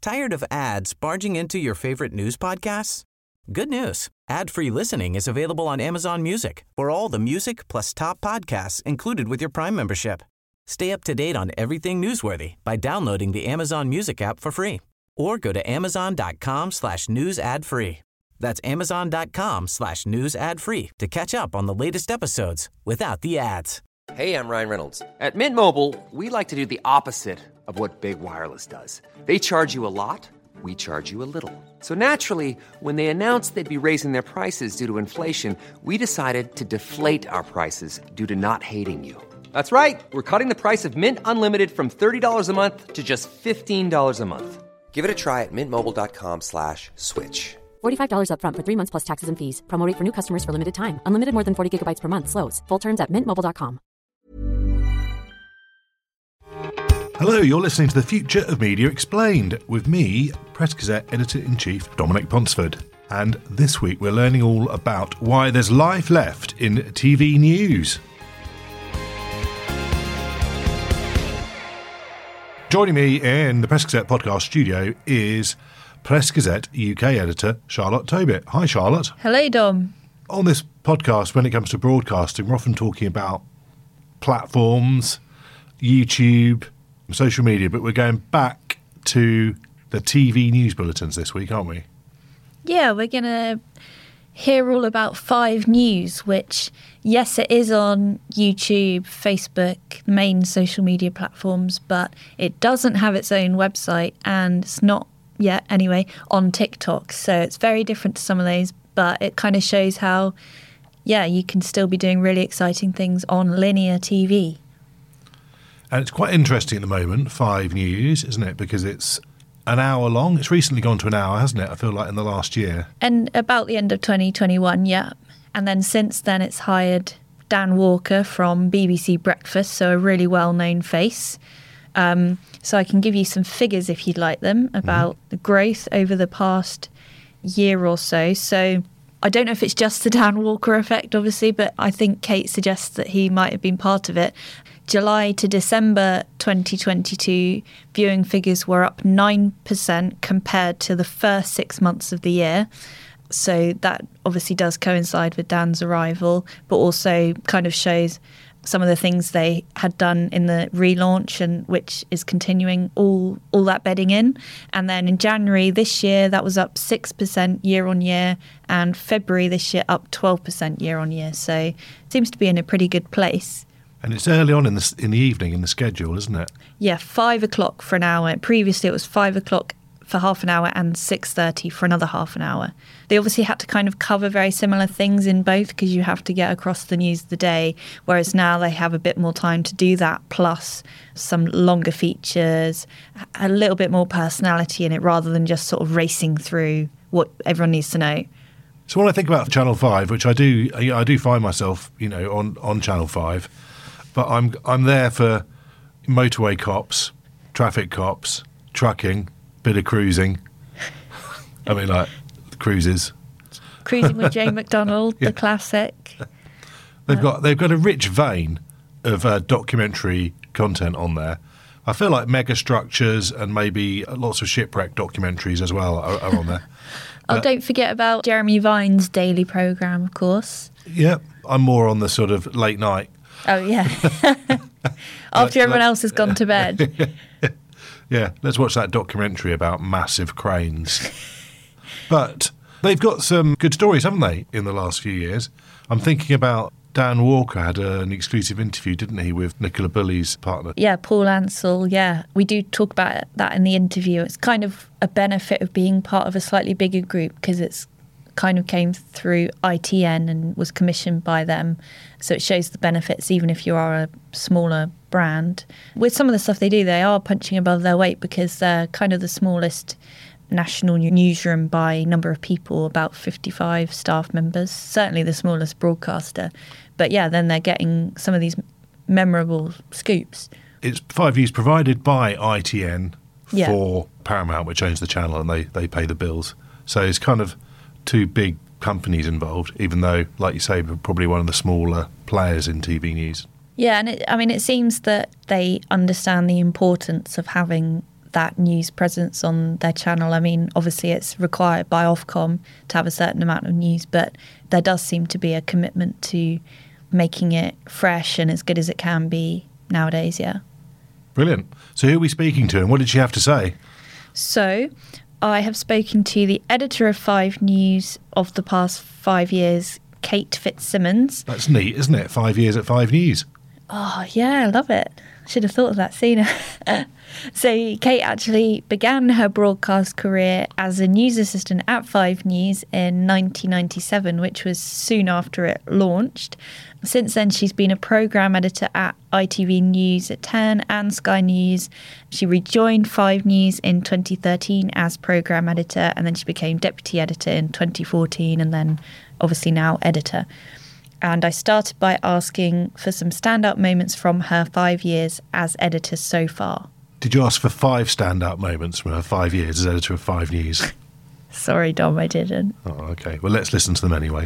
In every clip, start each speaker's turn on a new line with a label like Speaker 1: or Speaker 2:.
Speaker 1: Tired of ads barging into your favorite news podcasts? Good news. Ad-free listening is available on Amazon Music for all the music plus top podcasts included with your Prime membership. Stay up to date on everything newsworthy by downloading the Amazon Music app for free or go to amazon.com/news ad free. That's amazon.com/news ad free to catch up on the latest episodes without the ads.
Speaker 2: Hey, I'm Ryan Reynolds. At Mint Mobile, we like to do the opposite of what Big Wireless does. They charge you a lot, we charge you a little. So naturally, when they announced they'd be raising their prices due to inflation, we decided to deflate our prices due to not hating you. That's right. We're cutting the price of Mint Unlimited from $30 a month to just $15 a month. Give it a try at mintmobile.com/switch.
Speaker 3: $45 up front for 3 months plus taxes and fees. Promo rate for new customers for limited time. Unlimited more than 40 gigabytes per month. Slows full terms at mintmobile.com.
Speaker 4: Hello, you're listening to The Future of Media Explained with me, Press Gazette Editor-in-Chief Dominic Ponsford. And this week we're learning all about why there's life left in TV news. Joining me in the Press Gazette podcast studio is Press Gazette UK editor Charlotte Tobit. Hi, Charlotte.
Speaker 5: Hello, Dom.
Speaker 4: On this podcast, when it comes to broadcasting, we're often talking about platforms, YouTube, social media, but we're going back to the TV news bulletins this week, aren't we?
Speaker 5: Yeah, we're going to hear all about 5 News, which, yes, it is on YouTube, Facebook, main social media platforms, but it doesn't have its own website, and it's not yet, anyway, on TikTok. So it's very different to some of those, but it kind of shows how, yeah, you can still be doing really exciting things on linear TV.
Speaker 4: And it's quite interesting at the moment, 5 News, isn't it? Because it's an hour long. It's recently gone to an hour, hasn't it? I feel like in the last year. And
Speaker 5: about the end of 2021, yeah. And then since then it's hired Dan Walker from BBC Breakfast, so a really well-known face. So I can give you some figures if you'd like them about the growth over the past year or so. So I don't know if it's just the Dan Walker effect, obviously, but I think Kate suggests that he might have been part of it. July to December 2022, viewing figures were up 9% compared to the first 6 months of the year. So that obviously does coincide with Dan's arrival, but also kind of shows some of the things they had done in the relaunch, and which is continuing all that bedding in. And then in January this year, that was up 6% year on year, and February this year up 12% year on year. So it seems to be in a pretty good place.
Speaker 4: And it's early on in the evening in the schedule, isn't it?
Speaker 5: Yeah, 5 o'clock for an hour. Previously it was 5 o'clock for half an hour and 6:30 for another half an hour. They obviously had to kind of cover very similar things in both because you have to get across the news of the day, whereas now they have a bit more time to do that, plus some longer features, a little bit more personality in it rather than just sort of racing through what everyone needs to know.
Speaker 4: So when I think about Channel 5, which I do find myself, on Channel 5, but I'm there for motorway cops, traffic cops, trucking, bit of cruising. I mean, like cruises.
Speaker 5: Cruising with Jane McDonald, the classic.
Speaker 4: They've got a rich vein of documentary content on there. I feel like mega structures and maybe lots of shipwreck documentaries as well are on there.
Speaker 5: Don't forget about Jeremy Vine's daily programme, of course.
Speaker 4: Yeah, I'm more on the sort of late night.
Speaker 5: Oh, yeah. After everyone else has gone to bed.
Speaker 4: Yeah, let's watch that documentary about massive cranes. But they've got some good stories, haven't they, in the last few years? I'm thinking about Dan Walker had an exclusive interview, didn't he, with Nicola Bulley's partner?
Speaker 5: Yeah, Paul Ansell, yeah. We do talk about that in the interview. It's kind of a benefit of being part of a slightly bigger group because it's kind of came through ITN and was commissioned by them. So it shows the benefits even if you are a smaller brand. With some of the stuff they do, they are punching above their weight because they're kind of the smallest national newsroom by number of people, about 55 staff members, certainly the smallest broadcaster. But yeah, then they're getting some of these memorable scoops.
Speaker 4: It's 5 News provided by ITN for Paramount, which owns the channel, and they pay the bills. So it's kind of two big companies involved, even though, like you say, we're probably one of the smaller players in TV news.
Speaker 5: Yeah, and it seems that they understand the importance of having that news presence on their channel. I mean, obviously it's required by Ofcom to have a certain amount of news, but there does seem to be a commitment to making it fresh and as good as it can be nowadays, yeah.
Speaker 4: Brilliant. So who are we speaking to and what did she have to say?
Speaker 5: So I have spoken to the editor of 5 News of the past 5 years, Kate Fitzsimmons.
Speaker 4: That's neat, isn't it? 5 years at 5 News.
Speaker 5: Oh, yeah, I love it. Should have thought of that sooner. So Kate actually began her broadcast career as a news assistant at 5 News in 1997, which was soon after it launched. Since then, she's been a programme editor at ITV News at 10 and Sky News. She rejoined 5 News in 2013 as programme editor, and then she became deputy editor in 2014, and then obviously now editor. And I started by asking for some standout moments from her 5 years as editor so far.
Speaker 4: Did you ask for 5 standout moments from her 5 years as editor of 5 News?
Speaker 5: Sorry, Dom, I didn't.
Speaker 4: Oh, okay. Well, let's listen to them anyway.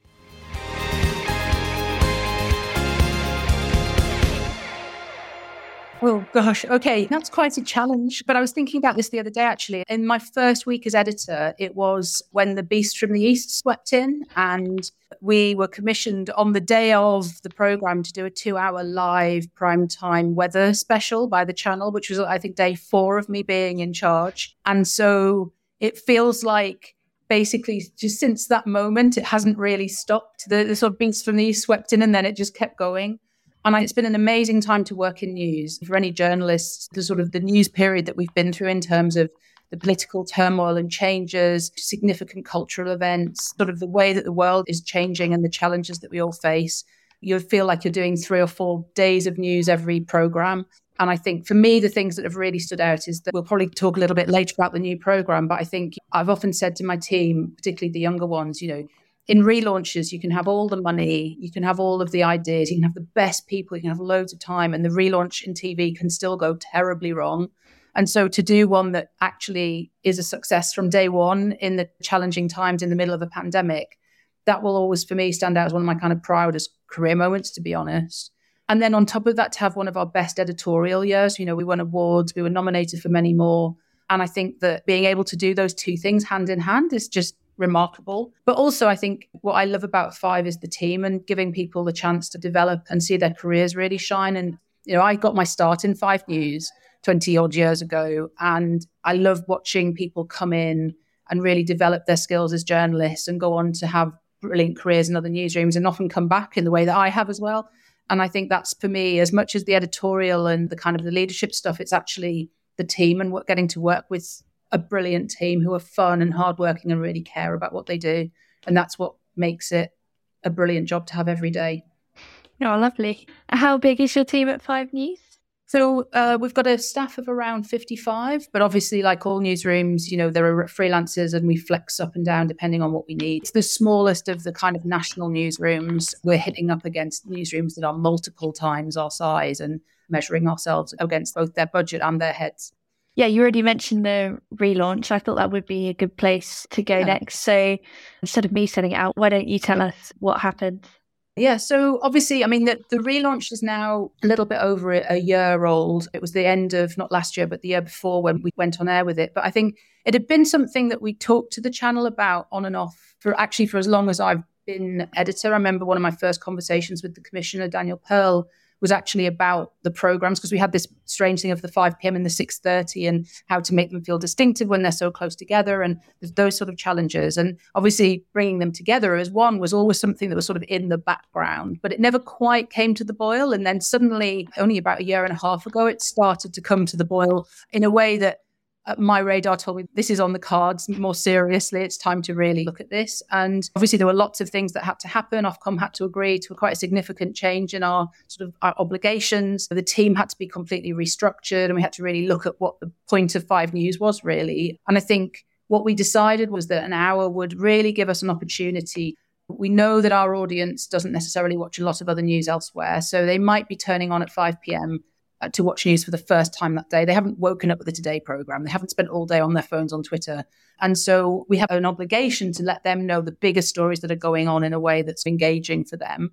Speaker 6: Oh, gosh. Okay, that's quite a challenge. But I was thinking about this the other day, actually. In my first week as editor, it was when the Beast from the East swept in, and we were commissioned on the day of the programme to do a 2-hour live primetime weather special by the channel, which was, I think, day 4 of me being in charge. And so it feels like basically just since that moment, it hasn't really stopped. The sort of Beast from the East swept in and then it just kept going. And it's been an amazing time to work in news. For any journalists, the sort of the news period that we've been through in terms of the political turmoil and changes, significant cultural events, sort of the way that the world is changing and the challenges that we all face, you feel like you're doing 3 or 4 days of news every programme. And I think for me, the things that have really stood out is that we'll probably talk a little bit later about the new programme, but I think I've often said to my team, particularly the younger ones, you know, in relaunches, you can have all the money, you can have all of the ideas, you can have the best people, you can have loads of time, and the relaunch in TV can still go terribly wrong. And so to do one that actually is a success from day one in the challenging times in the middle of a pandemic, that will always, for me, stand out as one of my kind of proudest career moments, to be honest. And then on top of that, to have one of our best editorial years, you know, we won awards, we were nominated for many more. And I think that being able to do those 2 things hand in hand is just remarkable. But also, I think what I love about 5 is the team and giving people the chance to develop and see their careers really shine. And, you know, I got my start in 5 News 20 odd years ago. And I love watching people come in and really develop their skills as journalists and go on to have brilliant careers in other newsrooms and often come back in the way that I have as well. And I think that's, for me, as much as the editorial and the kind of the leadership stuff, it's actually the team and getting to work with a brilliant team who are fun and hardworking and really care about what they do. And that's what makes it a brilliant job to have every day.
Speaker 5: Oh, lovely. How big is your team at 5 News?
Speaker 6: So we've got a staff of around 55, but obviously, like all newsrooms, you know, there are freelancers and we flex up and down depending on what we need. It's the smallest of the kind of national newsrooms. We're hitting up against newsrooms that are multiple times our size and measuring ourselves against both their budget and their heads.
Speaker 5: Yeah, you already mentioned the relaunch. I thought that would be a good place to go next. So instead of me setting it out, why don't you tell us what happened?
Speaker 6: Yeah, so obviously, I mean, the relaunch is now a little bit over a year old. It was the end of, not last year, but the year before when we went on air with it. But I think it had been something that we talked to the channel about on and off for as long as I've been editor. I remember one of my first conversations with the commissioner, Daniel Pearl, was actually about the programmes, because we had this strange thing of the 5 p.m. and the 6:30 and how to make them feel distinctive when they're so close together and those sort of challenges. And obviously bringing them together as one was always something that was sort of in the background, but it never quite came to the boil. And then suddenly, only about a year and a half ago, it started to come to the boil in a way that my radar told me this is on the cards more seriously. It's time to really look at this. And obviously there were lots of things that had to happen. Ofcom had to agree to quite a significant change in our obligations. The team had to be completely restructured and we had to really look at what the point of 5 News was really. And I think what we decided was that an hour would really give us an opportunity. We know that our audience doesn't necessarily watch a lot of other news elsewhere. So they might be turning on at 5 p.m. To watch news for the first time that day. They haven't woken up with the Today programme. They haven't spent all day on their phones on Twitter. And so we have an obligation to let them know the bigger stories that are going on in a way that's engaging for them.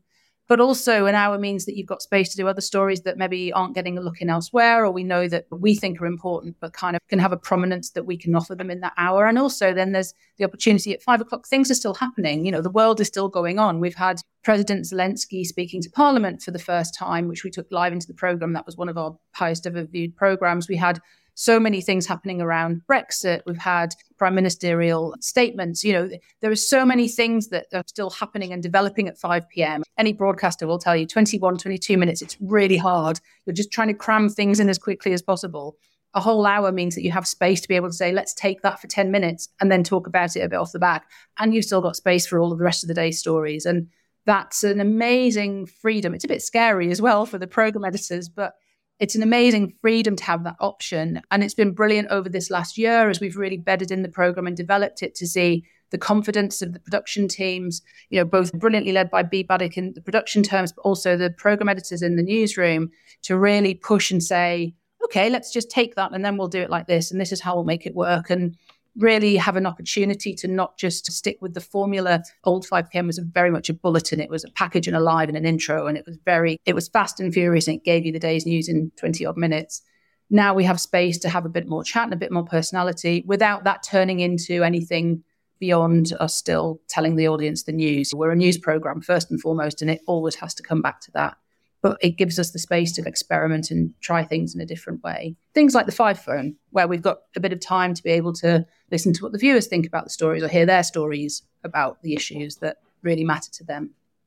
Speaker 6: But also an hour means that you've got space to do other stories that maybe aren't getting a look in elsewhere, or we know that we think are important, but kind of can have a prominence that we can offer them in that hour. And also then there's the opportunity at 5 o'clock. Things are still happening. The world is still going on. We've had President Zelensky speaking to Parliament for the first time, which we took live into the programme. That was one of our highest ever viewed programmes. We had so many things happening around Brexit. We've had prime ministerial statements. There are so many things that are still happening and developing at 5 p.m. Any broadcaster will tell you 21, 22 minutes, it's really hard. You're just trying to cram things in as quickly as possible. A whole hour means that you have space to be able to say, let's take that for 10 minutes and then talk about it a bit off the back. And you've still got space for all of the rest of the day's stories. And that's an amazing freedom. It's a bit scary as well for the program editors, but it's an amazing freedom to have that option. And it's been brilliant over this last year as we've really bedded in the program and developed it to see the confidence of the production teams, both brilliantly led by Bea Baddock in the production terms, but also the program editors in the newsroom to really push and say, okay, let's just take that and then we'll do it like this. And this is how we'll make it work. And really have an opportunity to not just stick with the formula. Old 5 p.m. was very much a bulletin. It was a package and a live and an intro. And it was fast and furious, and it gave you the day's news in 20 odd minutes. Now we have space to have a bit more chat and a bit more personality without that turning into anything beyond us still telling the audience the news. We're a news program first and foremost, and it always has to come back to that. But it gives us the space to experiment and try things in a different way. Things like the 5 phone, where we've got a bit of time to be able to listen to what the viewers think about the stories or hear their stories about the issues that really matter to them.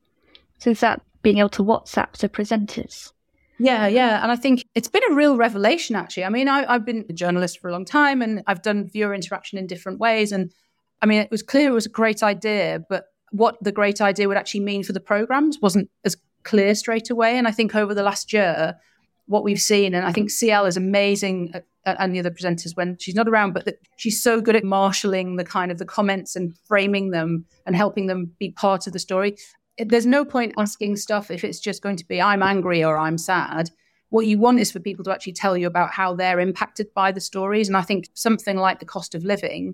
Speaker 7: So is that being able to WhatsApp to presenters?
Speaker 6: Yeah. And I think it's been a real revelation, actually. I mean, I've been a journalist for a long time and I've done viewer interaction in different ways. And I mean, it was clear it was a great idea, but what the great idea would actually mean for the programs wasn't as clear straight away. And I think over the last year, what we've seen, and I think CL is amazing and the other presenters when she's not around, but that she's so good at marshalling the kind of the comments and framing them and helping them be part of the story. There's no point asking stuff if it's just going to be, I'm angry or I'm sad. What you want is for people to actually tell you about how they're impacted by the stories. And I think something like the cost of living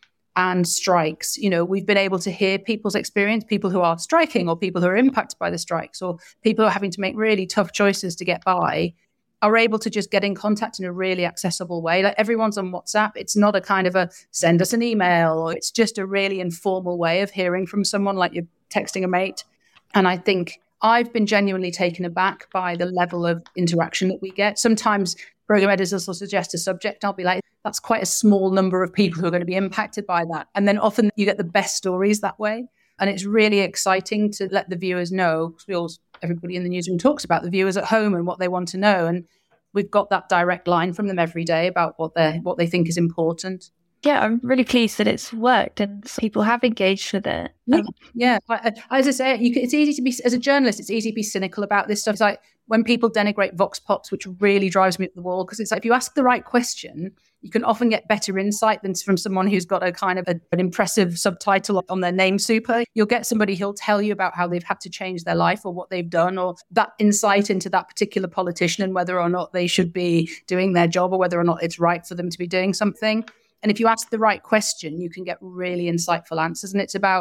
Speaker 6: and strikes, we've been able to hear people's experience, people who are striking or people who are impacted by the strikes or people who are having to make really tough choices to get by are able to just get in contact in a really accessible way. Like everyone's on WhatsApp. It's not a kind of a send us an email, or it's just a really informal way of hearing from someone like you're texting a mate. And I think I've been genuinely taken aback by the level of interaction that we get. Sometimes program editors will suggest a subject. I'll be like, that's quite a small number of people who are going to be impacted by that. And then often you get the best stories that way. And it's really exciting to let the viewers know, because everybody in the newsroom talks about the viewers at home and what they want to know. And we've got that direct line from them every day about what they think is important.
Speaker 7: Yeah, I'm really pleased that it's worked and people have engaged with it.
Speaker 6: Yeah. As I say, it's easy to be, as a journalist, it's easy to be cynical about this stuff. It's like when people denigrate Vox Pops, which really drives me up the wall, because it's like if you ask the right question, you can often get better insight than from someone who's got a kind of an impressive subtitle on their name super. You'll get somebody who'll tell you about how they've had to change their life or what they've done, or that insight into that particular politician and whether or not they should be doing their job or whether or not it's right for them to be doing something. And if you ask the right question, you can get really insightful answers. And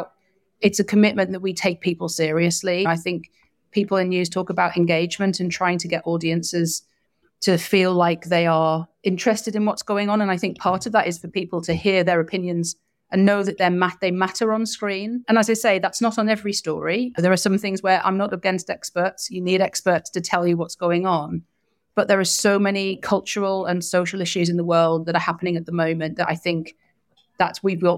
Speaker 6: it's a commitment that we take people seriously. I think people in news talk about engagement and trying to get audiences to feel like they are interested in what's going on. And I think part of that is for people to hear their opinions and know that they matter on screen. And as I say, that's not on every story. There are some things where I'm not against experts. You need experts to tell you what's going on. But there are so many cultural and social issues in the world that are happening at the moment that I think that's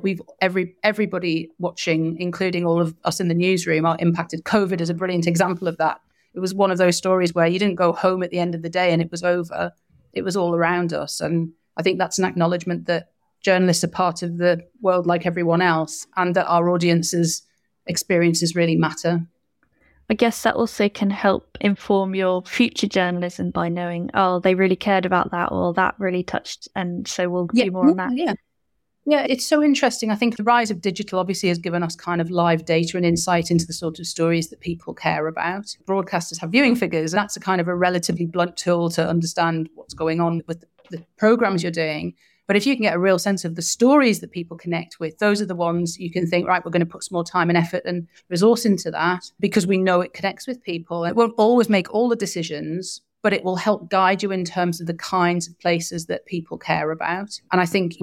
Speaker 6: everybody watching, including all of us in the newsroom, are impacted. COVID is a brilliant example of that. It was one of those stories where you didn't go home at the end of the day and it was over. It was all around us. And I think that's an acknowledgement that journalists are part of the world like everyone else, and that our audience's experiences really matter.
Speaker 7: I guess that also can help inform your future journalism by knowing, they really cared about that, or that really touched, and so we'll do more on that.
Speaker 6: Yeah, it's so interesting. I think the rise of digital obviously has given us kind of live data and insight into the sort of stories that people care about. Broadcasters have viewing figures, and that's a kind of a relatively blunt tool to understand what's going on with the programs you're doing. But if you can get a real sense of the stories that people connect with, those are the ones you can think, right, we're going to put some more time and effort and resource into that because we know it connects with people. It won't always make all the decisions, but it will help guide you in terms of the kinds of places that people care about. And I think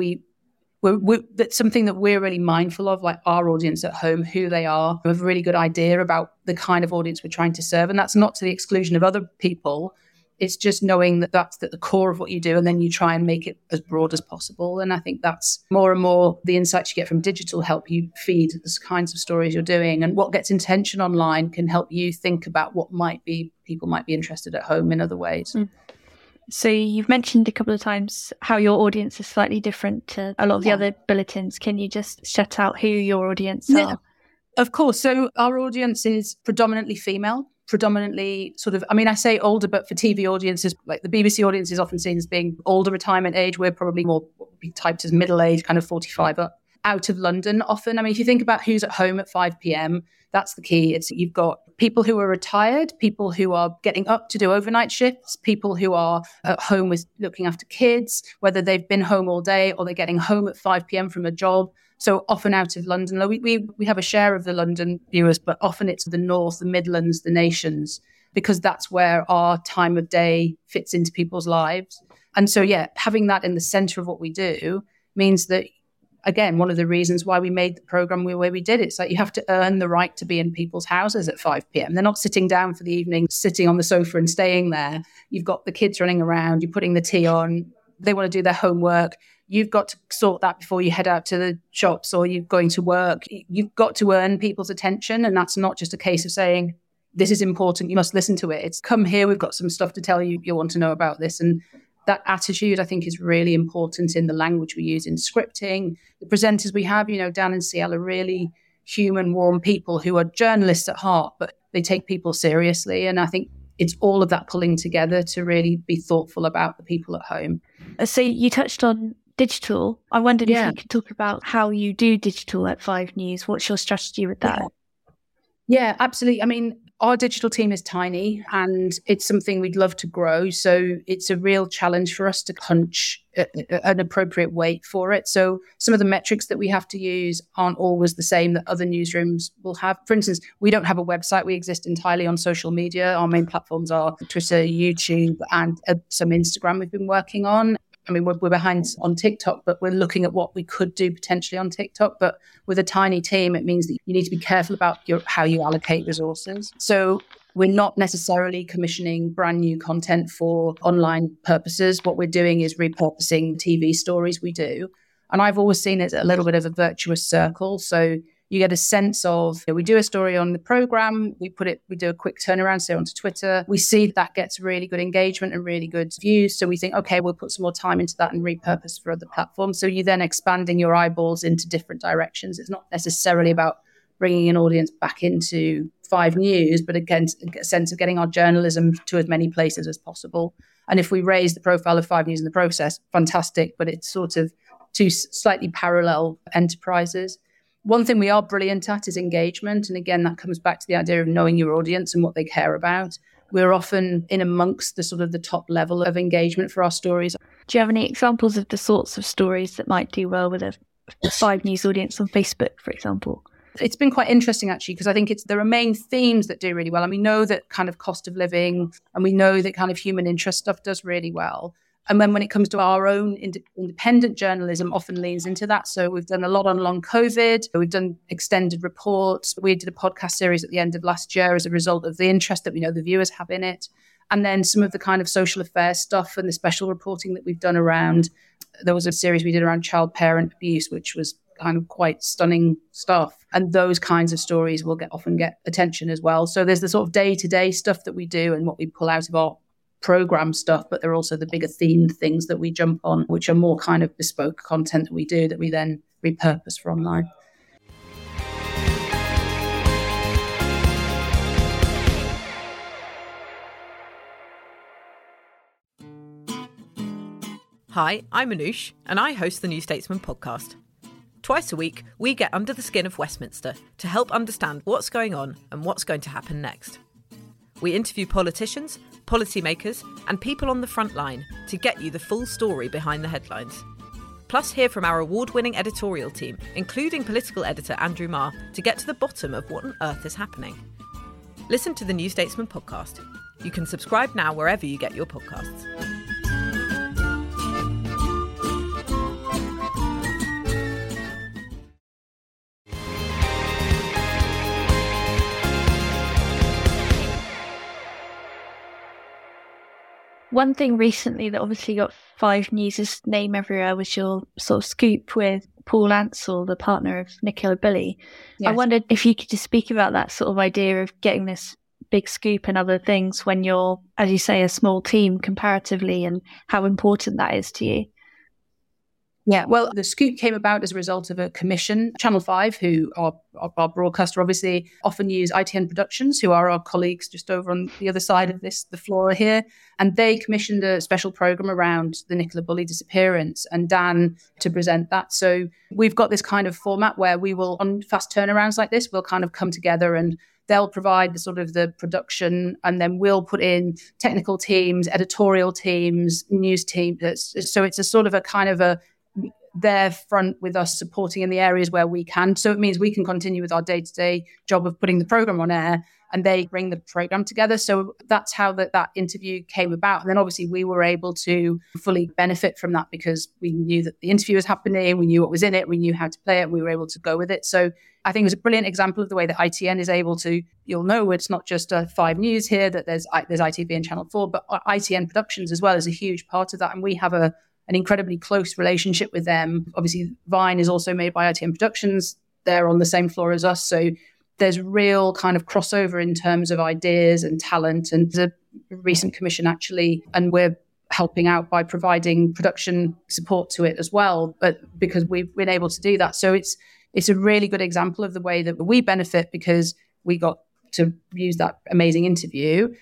Speaker 6: that's something that we're really mindful of, like our audience at home, who they are. We have a really good idea about the kind of audience we're trying to serve. And that's not to the exclusion of other people. It's just knowing that that's at the core of what you do, and then you try and make it as broad as possible. And I think that's more and more the insights you get from digital help you feed the kinds of stories you're doing. And what gets attention online can help you think about what people might be interested at home in other ways.
Speaker 7: Mm. So you've mentioned a couple of times how your audience is slightly different to a lot of the other bulletins. Can you just set out who your audience are?
Speaker 6: Of course. So our audience is predominantly female, predominantly I say older, but for TV audiences, like the BBC audience is often seen as being older retirement age. We're probably more what would be typed as middle age, kind of 45 up. Out of London often. I mean, if you think about who's at home at 5 p.m, that's the key. You've got people who are retired, people who are getting up to do overnight shifts, people who are at home with looking after kids, whether they've been home all day or they're getting home at 5 p.m. from a job. So often out of London. We have a share of the London viewers, but often it's the North, the Midlands, the nations, because that's where our time of day fits into people's lives. And so, having that in the center of what we do means that, again, one of the reasons why we made the program the way we did it. It's like you have to earn the right to be in people's houses at 5 p.m. They're not sitting down for the evening, sitting on the sofa and staying there. You've got the kids running around, you're putting the tea on, they want to do their homework. You've got to sort that before you head out to the shops or you're going to work. You've got to earn people's attention. And that's not just a case of saying, this is important, you must listen to it. It's come here, we've got some stuff to tell you, you'll want to know about this. And that attitude, I think, is really important in the language we use in scripting. The presenters we have, Dan and Ciel, are really human, warm people who are journalists at heart, but they take people seriously. And I think it's all of that pulling together to really be thoughtful about the people at home.
Speaker 7: So you touched on digital. I wondered if you could talk about how you do digital at 5 News. What's your strategy with that?
Speaker 6: Yeah, absolutely. I mean, our digital team is tiny and it's something we'd love to grow. So it's a real challenge for us to punch an appropriate weight for it. So some of the metrics that we have to use aren't always the same that other newsrooms will have. For instance, we don't have a website. We exist entirely on social media. Our main platforms are Twitter, YouTube, and some Instagram we've been working on. I mean, we're behind on TikTok, but we're looking at what we could do potentially on TikTok. But with a tiny team, it means that you need to be careful about how you allocate resources. So we're not necessarily commissioning brand new content for online purposes. What we're doing is repurposing TV stories we do. And I've always seen it as a little bit of a virtuous circle. So you get a sense of, we do a story on the program, we do a quick turnaround, say onto Twitter. We see that gets really good engagement and really good views. So we think, okay, we'll put some more time into that and repurpose for other platforms. So you're then expanding your eyeballs into different directions. It's not necessarily about bringing an audience back into 5 News, but again, a sense of getting our journalism to as many places as possible. And if we raise the profile of 5 News in the process, fantastic, but it's sort of two slightly parallel enterprises. One thing we are brilliant at is engagement. And again, that comes back to the idea of knowing your audience and what they care about. We're often in amongst the sort of the top level of engagement for our stories.
Speaker 7: Do you have any examples of the sorts of stories that might do well with a 5 News audience on Facebook, for example?
Speaker 6: It's been quite interesting, actually, because I think there are main themes that do really well. And we know that kind of cost of living and we know that kind of human interest stuff does really well. And then when it comes to our own independent journalism, often leans into that. So we've done a lot on long COVID. We've done extended reports. We did a podcast series at the end of last year as a result of the interest that we know the viewers have in it. And then some of the kind of social affairs stuff and the special reporting that we've done around, there was a series we did around child parent abuse, which was kind of quite stunning stuff. And those kinds of stories will often get attention as well. So there's the sort of day-to-day stuff that we do and what we pull out of our program stuff, but there are also the bigger themed things that we jump on, which are more kind of bespoke content that we do that we then repurpose for online.
Speaker 8: Hi, I'm Anoush, and I host the New Statesman podcast. Twice a week, we get under the skin of Westminster to help understand what's going on and what's going to happen next. We interview politicians, policymakers, and people on the front line to get you the full story behind the headlines. Plus, hear from our award-winning editorial team, including political editor Andrew Marr, to get to the bottom of what on earth is happening. Listen to the New Statesman podcast. You can subscribe now wherever you get your podcasts.
Speaker 7: One thing recently that obviously got 5 News' name everywhere was your sort of scoop with Paul Ansell, the partner of Nicola Bulley. Yes. I wondered if you could just speak about that sort of idea of getting this big scoop and other things when you're, as you say, a small team comparatively, and how important that is to you.
Speaker 6: Yeah, well, the scoop came about as a result of a commission. Channel 5, who are our broadcaster, obviously often use ITN Productions, who are our colleagues just over on the other side of the floor here. And they commissioned a special programme around the Nicola Bulley disappearance and Dan to present that. So we've got this kind of format where we will, on fast turnarounds like this, we'll kind of come together and they'll provide the sort of the production, and then we'll put in technical teams, editorial teams, news teams. So it's a sort of a kind of a their front with us supporting in the areas where we can. So it means we can continue with our day-to-day job of putting the program on air, and they bring the program together. So that's how that interview came about. And then obviously we were able to fully benefit from that because we knew that the interview was happening, we knew what was in it, we knew how to play it, and we were able to go with it. So I think it was a brilliant example of the way that ITN is able to, you'll know it's not just 5 News here, that there's ITV and Channel 4, but ITN Productions as well is a huge part of that. And we have an incredibly close relationship with them. Obviously, Vine is also made by ITN Productions. They're on the same floor as us. So there's real kind of crossover in terms of ideas and talent. And there's a recent commission, actually, and we're helping out by providing production support to it as well, but because we've been able to do that. So it's a really good example of the way that we benefit because we got to use that amazing interview.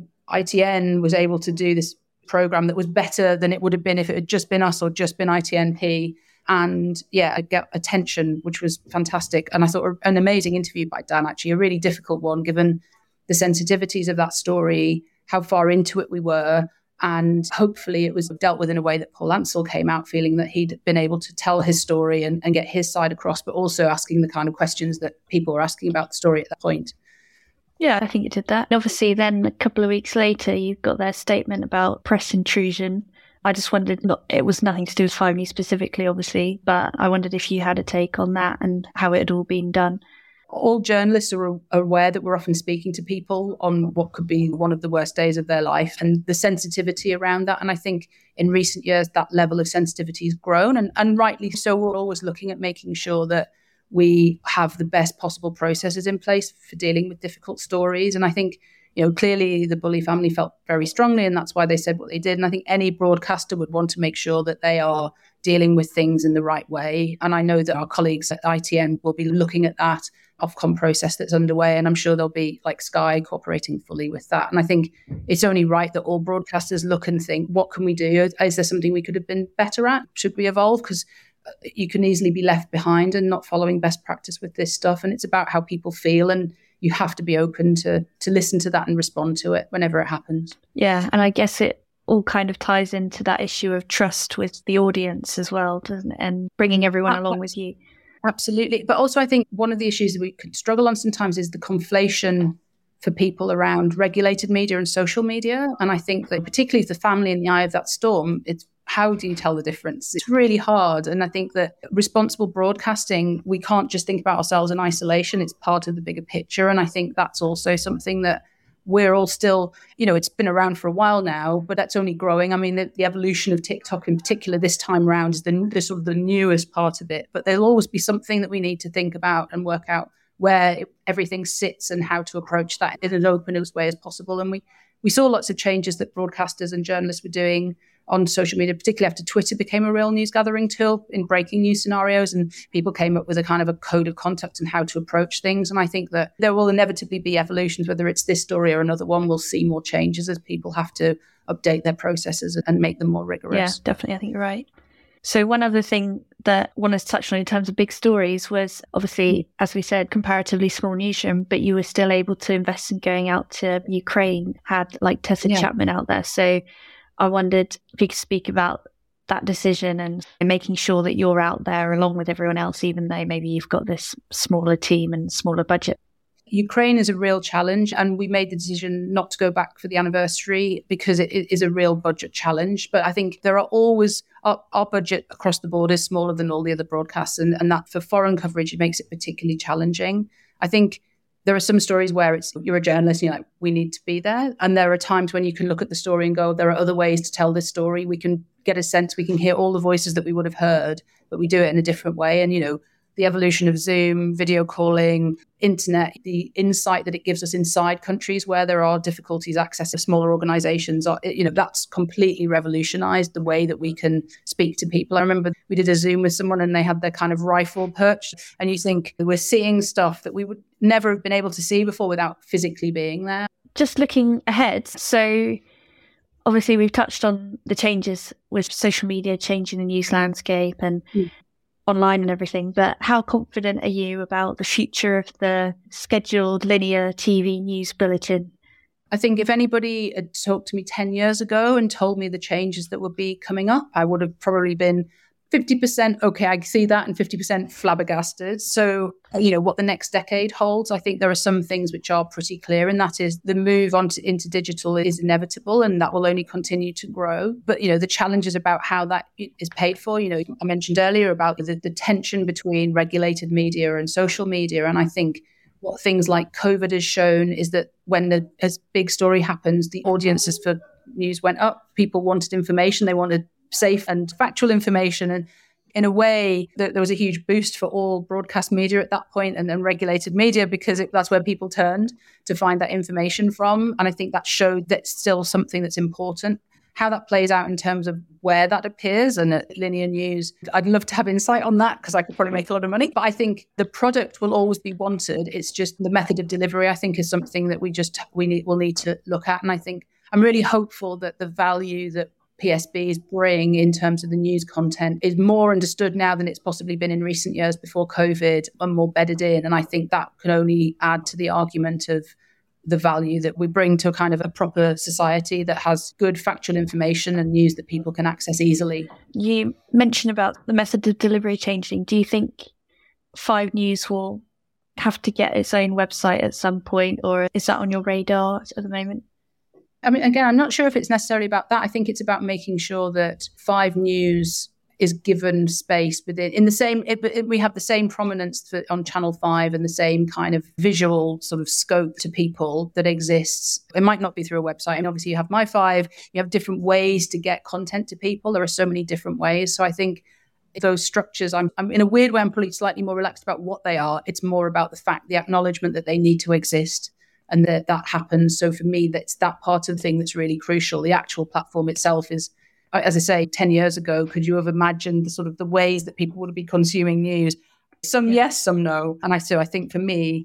Speaker 6: ITN was able to do this program that was better than it would have been if it had just been us or just been ITNP, and get attention, which was fantastic. And I thought an amazing interview by Dan, actually a really difficult one given the sensitivities of that story, how far into it we were, and hopefully it was dealt with in a way that Paul Ansell came out feeling that he'd been able to tell his story and get his side across, but also asking the kind of questions that people were asking about the story at that point.
Speaker 7: Yeah, I think it did that. And obviously then a couple of weeks later, you got their statement about press intrusion. I just wondered, it was nothing to do with 5 News specifically, obviously, but I wondered if you had a take on that and how it had all been done.
Speaker 6: All journalists are aware that we're often speaking to people on what could be one of the worst days of their life and the sensitivity around that. And I think in recent years, that level of sensitivity has grown, and rightly so. We're always looking at making sure that we have the best possible processes in place for dealing with difficult stories. And I think, clearly the Bulley family felt very strongly, and that's why they said what they did. And I think any broadcaster would want to make sure that they are dealing with things in the right way. And I know that our colleagues at ITN will be looking at that Ofcom process that's underway, and I'm sure they'll be, like Sky, cooperating fully with that. And I think it's only right that all broadcasters look and think, what can we do? Is there something we could have been better at? Should we evolve? Because you can easily be left behind and not following best practice with this stuff. And it's about how people feel, and you have to be open to listen to that and respond to it whenever it happens.
Speaker 7: Yeah, and I guess it all kind of ties into that issue of trust with the audience as well, doesn't it? And bringing everyone along with you.
Speaker 6: Absolutely. But also I think one of the issues that we could struggle on sometimes is the conflation for people around regulated media and social media. And I think that particularly if the family in the eye of that storm, it's how do you tell the difference? It's really hard. And I think that responsible broadcasting, we can't just think about ourselves in isolation. It's part of the bigger picture. And I think that's also something that we're all still, it's been around for a while now, but that's only growing. I mean, the evolution of TikTok in particular this time around is the sort of the newest part of it. But there'll always be something that we need to think about and work out where everything sits and how to approach that in an open way as possible. And we saw lots of changes that broadcasters and journalists were doing on social media, particularly after Twitter became a real news gathering tool in breaking news scenarios, and people came up with a kind of a code of conduct and how to approach things. And I think that there will inevitably be evolutions, whether it's this story or another one. We'll see more changes as people have to update their processes and make them more rigorous.
Speaker 7: Yeah, definitely. I think you're right. So one other thing that I wanted to touch on in terms of big stories was obviously, as we said, comparatively small newsroom, but you were still able to invest in going out to Ukraine, had like Tessa Chapman out there. So I wondered if you could speak about that decision and making sure that you're out there along with everyone else, even though maybe you've got this smaller team and smaller budget?
Speaker 6: Ukraine is a real challenge, and we made the decision not to go back for the anniversary because it is a real budget challenge. But I think there are always, our budget across the board is smaller than all the other broadcasts, and that for foreign coverage, it makes it particularly challenging. I think there are some stories where you're a journalist and you're like, we need to be there. And there are times when you can look at the story and go, there are other ways to tell this story. We can get a sense, we can hear all the voices that we would have heard, but we do it in a different way. And, the evolution of Zoom, video calling, internet, the insight that it gives us inside countries where there are difficulties accessing smaller organizations, that's completely revolutionized the way that we can speak to people. I remember we did a Zoom with someone and they had their kind of rifle perched, and you think we're seeing stuff that we would never have been able to see before without physically being there.
Speaker 7: Just looking ahead, so obviously we've touched on the changes with social media changing the news landscape and online and everything, but how confident are you about the future of the scheduled linear TV news bulletin?
Speaker 6: I think if anybody had talked to me 10 years ago and told me the changes that would be coming up, I would have probably been 50% okay, I see that, and 50% flabbergasted. So, what the next decade holds, I think there are some things which are pretty clear, and that is the move into digital is inevitable, and that will only continue to grow. But, the challenges about how that is paid for, I mentioned earlier about the tension between regulated media and social media. And I think what things like COVID has shown is that when a big story happens, the audiences for news went up. People wanted information. They wanted safe and factual information. And in a way, there was a huge boost for all broadcast media at that point, and then regulated media, because that's where people turned to find that information from. And I think that showed that's still something that's important. How that plays out in terms of where that appears and at linear news, I'd love to have insight on that because I could probably make a lot of money. But I think the product will always be wanted. It's just the method of delivery, I think, is something that we'll need to look at. And I think I'm really hopeful that the value that PSBs bring in terms of the news content is more understood now than it's possibly been in recent years before COVID, and more bedded in. And I think that can only add to the argument of the value that we bring to a kind of a proper society that has good factual information and news that people can access easily.
Speaker 7: You mentioned about the method of delivery changing. Do you think 5 News will have to get its own website at some point, or is that on your radar at the moment?
Speaker 6: I mean, again, I'm not sure if it's necessarily about that. I think it's about making sure that 5 News is given space within, in the same, we have the same prominence on Channel 5 and the same kind of visual sort of scope to people that exists. It might not be through a website. And obviously you have My5, you have different ways to get content to people. There are so many different ways. So I think those structures, I'm in a weird way, I'm probably slightly more relaxed about what they are. It's more about the acknowledgement that they need to exist, and that happens. So for me, that's that part of the thing that's really crucial. The actual platform itself is, as I say, 10 years ago, could you have imagined the ways that people would be consuming news? Some yes, some no. And I think for me,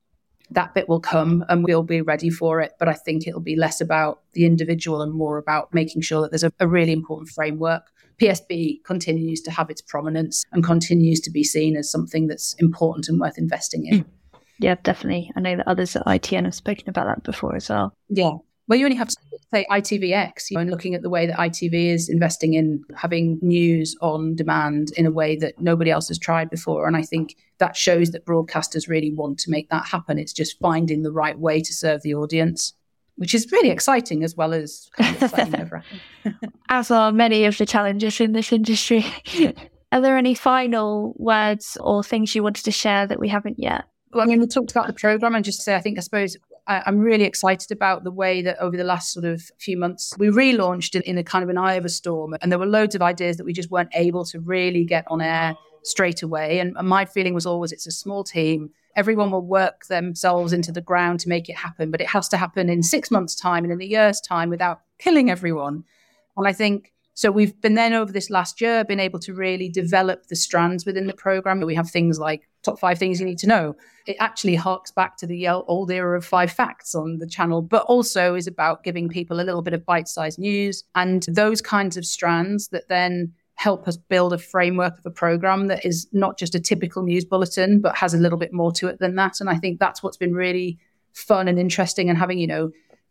Speaker 6: that bit will come and we'll be ready for it. But I think it'll be less about the individual and more about making sure that there's a really important framework. PSB continues to have its prominence and continues to be seen as something that's important and worth investing in.
Speaker 7: Yeah, definitely. I know that others at ITN have spoken about that before as well.
Speaker 6: Yeah. Well, you only have to say ITVX, and looking at the way that ITV is investing in having news on demand in a way that nobody else has tried before. And I think that shows that broadcasters really want to make that happen. It's just finding the right way to serve the audience, which is really exciting as well as kind of slightly nerve-wracking.
Speaker 7: As are many of the challenges in this industry. Are there any final words or things you wanted to share that we haven't yet?
Speaker 6: Well, we talked about the programme, and just say, I suppose I'm really excited about the way that over the last sort of few months, we relaunched in a kind of an eye of a storm. And there were loads of ideas that we just weren't able to really get on air straight away. And my feeling was always, it's a small team. Everyone will work themselves into the ground to make it happen, but it has to happen in 6 months' time and in a year's time without killing everyone. And I think, so we've been then over this last year, been able to really develop the strands within the programme. We have things like top 5 things you need to know. It actually harks back to the old era of 5 facts on the channel, but also is about giving people a little bit of bite-sized news and those kinds of strands that then help us build a framework of a programme that is not just a typical news bulletin, but has a little bit more to it than that. And I think that's what's been really fun and interesting, and having,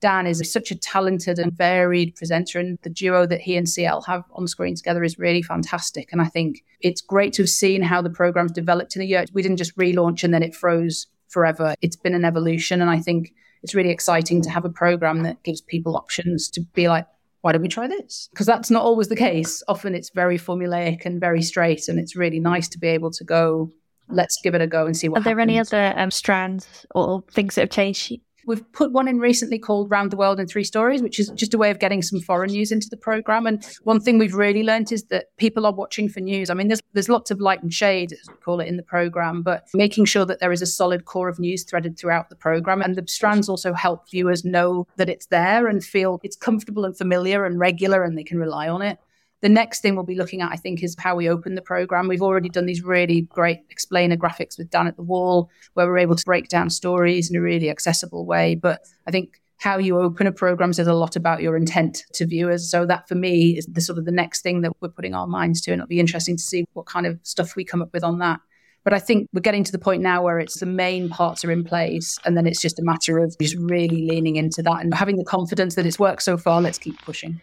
Speaker 6: Dan is such a talented and varied presenter, and the duo that he and CL have on screen together is really fantastic. And I think it's great to have seen how the program's developed in a year. We didn't just relaunch and then it froze forever. It's been an evolution, and I think it's really exciting to have a program that gives people options to be like, why don't we try this? Because that's not always the case. Often it's very formulaic and very straight, and it's really nice to be able to go, let's give it a go and see what happens.
Speaker 7: Are there any other strands or things that have changed?
Speaker 6: We've put one in recently called Round the World in 3 Stories, which is just a way of getting some foreign news into the programme. And one thing we've really learned is that people are watching for news. I mean, there's lots of light and shade, as we call it, in the programme, but making sure that there is a solid core of news threaded throughout the programme. And the strands also help viewers know that it's there and feel it's comfortable and familiar and regular, and they can rely on it. The next thing we'll be looking at, I think, is how we open the programme. We've already done these really great explainer graphics with Dan at the Wall, where we're able to break down stories in a really accessible way. But I think how you open a programme says a lot about your intent to viewers. So that, for me, is the sort of the next thing that we're putting our minds to. And it'll be interesting to see what kind of stuff we come up with on that. But I think we're getting to the point now where it's the main parts are in place, and then it's just a matter of just really leaning into that and having the confidence that it's worked so far. Let's keep pushing.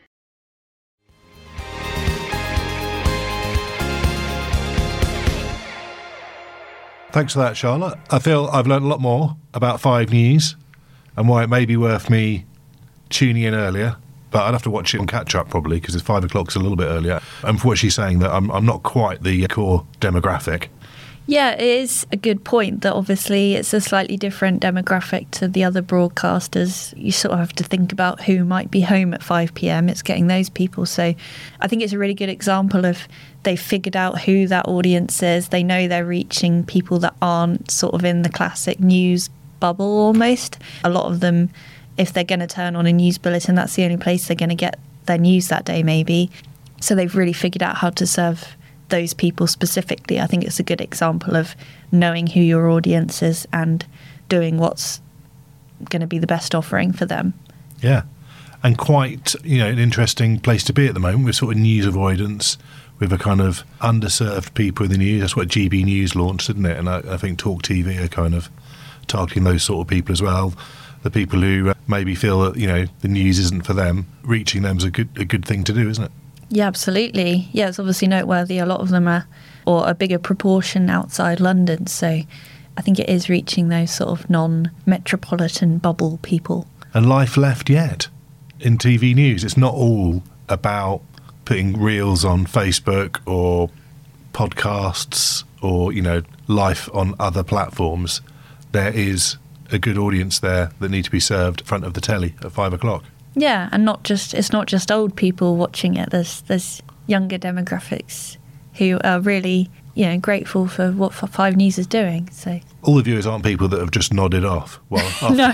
Speaker 4: Thanks for that, Charlotte. I feel I've learned a lot more about 5 News and why it may be worth me tuning in earlier, but I'd have to watch it on catch-up probably, because it's 5 o'clock, a little bit earlier. And for what she's saying, that I'm not quite the core demographic.
Speaker 5: Yeah, it is a good point that obviously it's a slightly different demographic to the other broadcasters. You sort of have to think about who might be home at 5 p.m. It's getting those people. So I think it's a really good example of they've figured out who that audience is. They know they're reaching people that aren't sort of in the classic news bubble almost. A lot of them, if they're going to turn on a news bulletin, that's the only place they're going to get their news that day maybe. So they've really figured out how to serve those people specifically. I think it's a good example of knowing who your audience is and doing what's going to be the best offering for them.
Speaker 4: Yeah, and quite, an interesting place to be at the moment with sort of news avoidance, with a kind of underserved people in the news. That's what GB News launched, didn't it? And I think Talk TV are kind of targeting those sort of people as well. The people who maybe feel that, the news isn't for them. Reaching them is a good thing to do, isn't it?
Speaker 5: Yeah, absolutely. Yeah, it's obviously noteworthy. A lot of them are, or a bigger proportion outside London. So I think it is reaching those sort of non-metropolitan bubble people.
Speaker 4: And life left yet in TV news. It's not all about putting reels on Facebook or podcasts or, life on other platforms. There is a good audience there that need to be served in front of the telly at 5 o'clock.
Speaker 5: Yeah, and it's not just old people watching it. There's younger demographics who are really, grateful for what 5 News is doing. So
Speaker 4: all the viewers aren't people that have just nodded off. Well,
Speaker 5: no,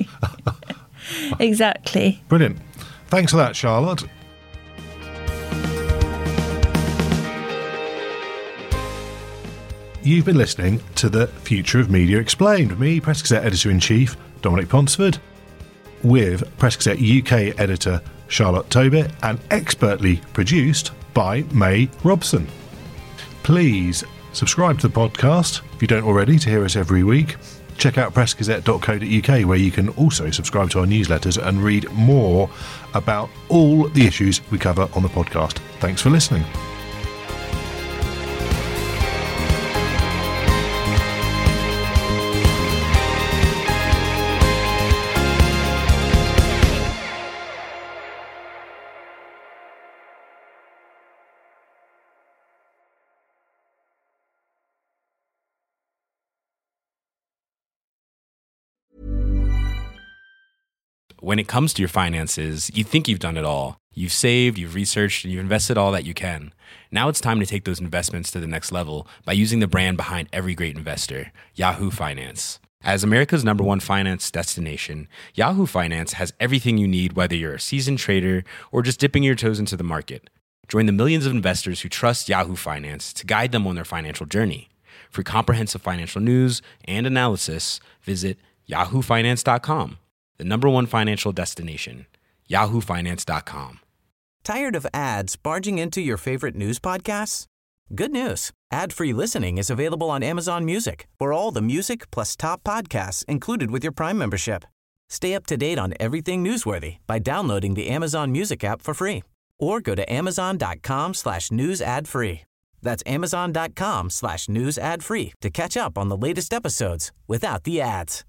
Speaker 5: exactly.
Speaker 4: Brilliant. Thanks for that, Charlotte. You've been listening to The Future of Media Explained with me, Press Gazette Editor-in-Chief Dominic Ponsford, with Press Gazette UK editor Charlotte Tobit, and expertly produced by May Robson. Please subscribe to the podcast if you don't already to hear us every week. Check out pressgazette.co.uk, where you can also subscribe to our newsletters and read more about all the issues we cover on the podcast. Thanks for listening.
Speaker 9: When it comes to your finances, you think you've done it all. You've saved, you've researched, and you've invested all that you can. Now it's time to take those investments to the next level by using the brand behind every great investor, Yahoo Finance. As America's #1 finance destination, Yahoo Finance has everything you need, whether you're a seasoned trader or just dipping your toes into the market. Join the millions of investors who trust Yahoo Finance to guide them on their financial journey. For comprehensive financial news and analysis, visit yahoofinance.com. The #1 financial destination, yahoofinance.com.
Speaker 1: Tired of ads barging into your favorite news podcasts? Good news. Ad-free listening is available on Amazon Music for all the music plus top podcasts included with your Prime membership. Stay up to date on everything newsworthy by downloading the Amazon Music app for free or go to amazon.com/news ad free. That's amazon.com/news ad free to catch up on the latest episodes without the ads.